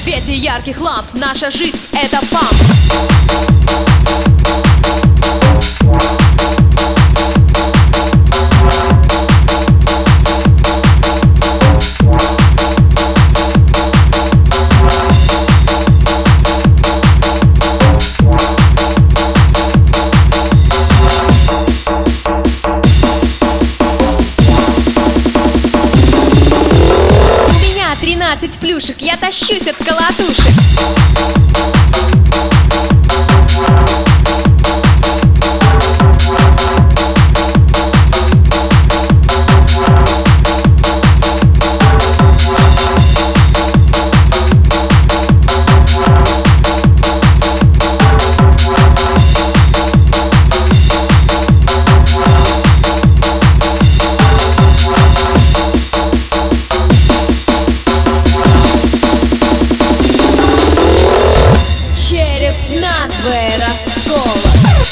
свете ярких ламп наша жизнь — это памп. Плюшек, я тащусь от колотушек. Надвое расколот.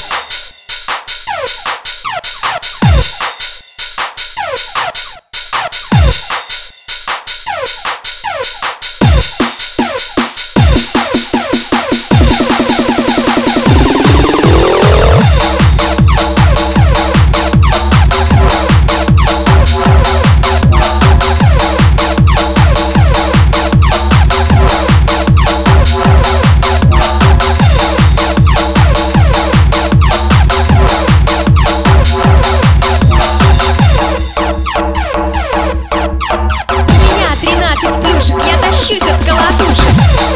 Я тащусь от колотушек.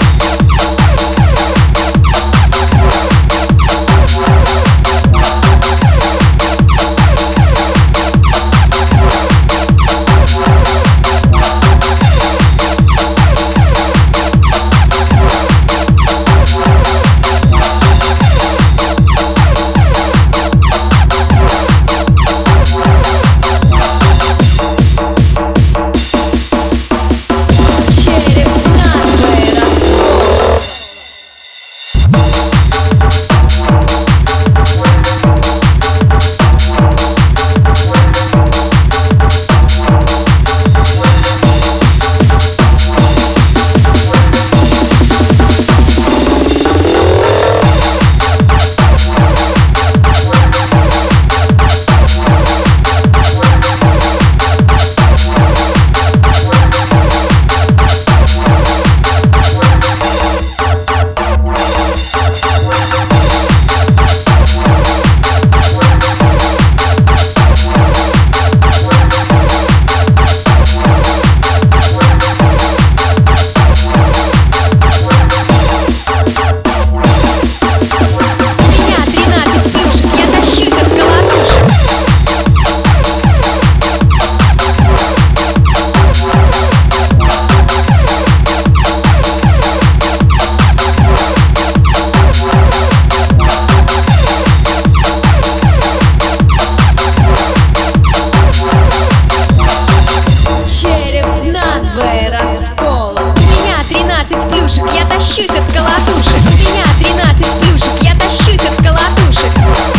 Я тащусь от колотушек. У меня 13 плюшек. Я тащусь от колотушек.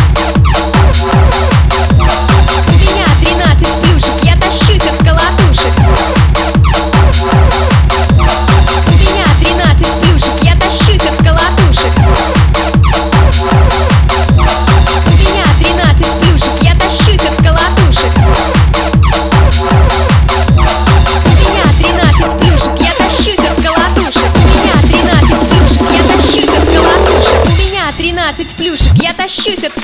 У меня 13 плюшек. Я тащусь от колотушек. У меня 13 плюшек. Я тащусь от колотушек. У меня 13 плюшек. Я тащусь от колотушек. У меня 13 плюшек. Я тащусь от колотушек. 13 плюшек, я тащусь от